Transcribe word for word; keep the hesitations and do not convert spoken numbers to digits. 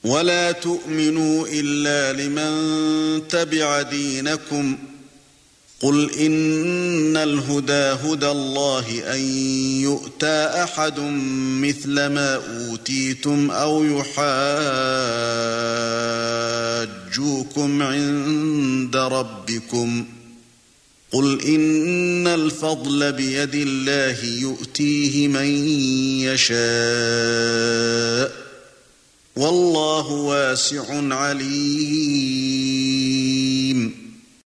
ولا تؤمنوا إلا لمن تبع دينكم قل إن الهدى هدى الله أن يؤتى أحد مثل ما أوتيتم أو يحاجوكم عند ربكم قل إن الفضل بيد الله يؤتيه من يشاء والله واسع عليم